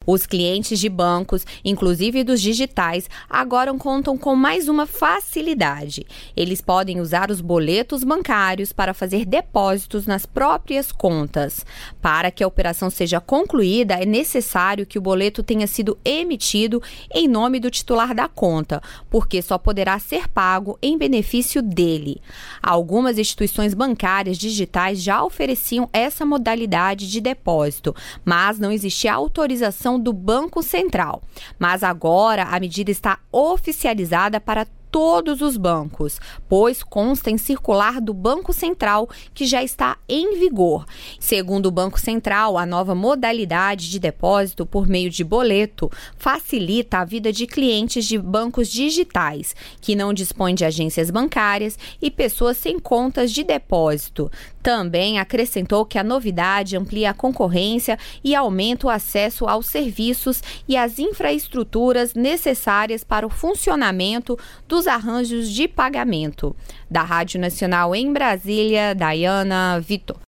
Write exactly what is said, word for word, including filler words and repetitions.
Os clientes de bancos, inclusive dos digitais, agora contam com mais uma facilidade. Eles podem usar os boletos bancários para fazer depósitos nas próprias contas. Para que a operação seja concluída, é necessário que o boleto tenha sido emitido em nome do titular da conta, porque só poderá ser pago em benefício dele. Algumas instituições bancárias digitais já ofereciam essa modalidade de depósito, mas não existia autorização do Banco Central. Mas agora a medida está oficializada para todos os bancos, pois consta em circular do Banco Central que já está em vigor. Segundo o Banco Central, a nova modalidade de depósito por meio de boleto facilita a vida de clientes de bancos digitais, que não dispõem de agências bancárias e pessoas sem contas de depósito. Também acrescentou que a novidade amplia a concorrência e aumenta o acesso aos serviços e às infraestruturas necessárias para o funcionamento dos arranjos de pagamento. Da Rádio Nacional em Brasília, Dayana Vitor.